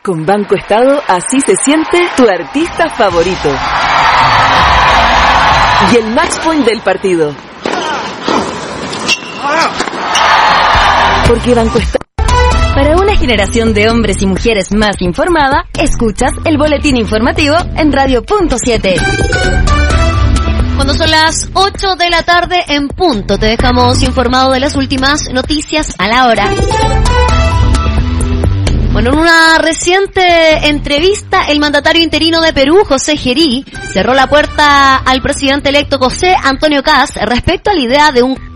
Con Banco Estado, así se siente tu artista favorito. Y el match point del partido. Porque Banco Estado... Para una generación de hombres y mujeres más informada, escuchas el boletín informativo en Radio.7. Cuando son las 8 de la tarde en punto, te dejamos informado de las últimas noticias a la hora. Bueno, en una reciente entrevista, el mandatario interino de Perú, José Gerí, cerró la puerta al presidente electo José Antonio Kast respecto a la idea de un